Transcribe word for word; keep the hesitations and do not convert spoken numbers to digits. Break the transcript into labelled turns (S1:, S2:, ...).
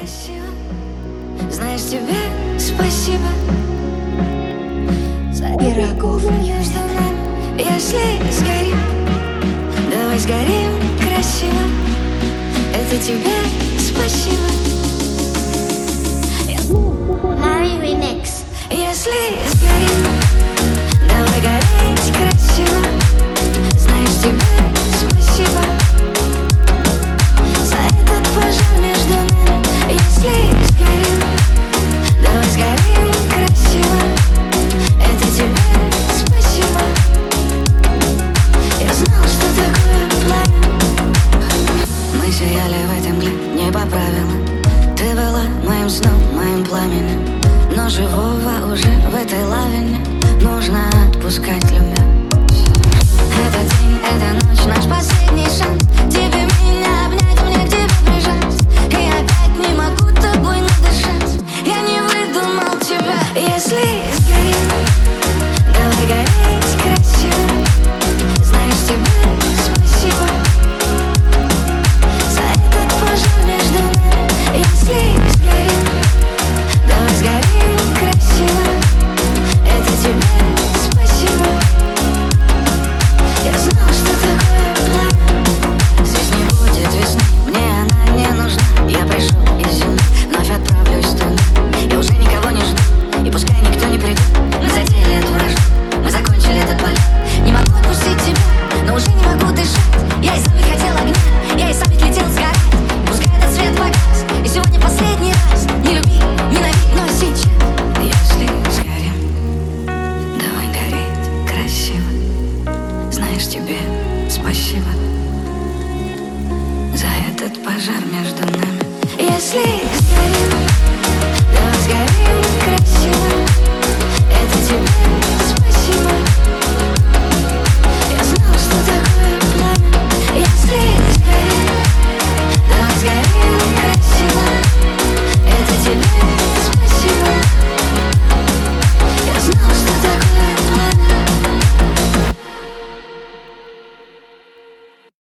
S1: красиво. Знаешь, тебе спасибо за пирогов между нами. Если сгорим, давай сгорим красиво. Это тебе спасибо.
S2: Mari Remix.
S1: Если сгорим, давай гореть красиво. Знаешь, тебе спасибо за этот пожар между нами. Если сгорим, давай сгорим красиво. Это тебе спасибо. Я знал, что такое пламя. Мы сияли в этой мгле не по правилам. Ты была моим сном, моим пламенем. Но живого уже в этой лавине нужно отпускать, любя. Этот день, эта ночь, наш последний шанс. Тебе меня обнять, мне к тебе прижать. И опять не могу тобой надышать. Я не выдумал тебя. Если сгорим, давай гореть красиво. Знаешь, тебе спасибо за этот пожар между нами. Если сгорим, давай сгорим красиво. Это тебе спасибо. Я знал, что такое пламя. Здесь не будет весны, мне она не нужна. Я пришел из зимы, вновь отправлюсь туда. Я уже никого не жду, и пускай никто не придет. Мы затеяли эту вражду, мы закончили этот полет. Не могу отпустить тебя, но уже не могу дышать. Я и сам ведь хотел огня, я и сам ведь летел сгорать. Пускай этот свет погас, и сегодня последний раз. Не люби, ненавидь, но сейчас. Если сгорим, давай гореть красиво. Знаешь, тебе спасибо за этот пожар между нами. Если сгорим,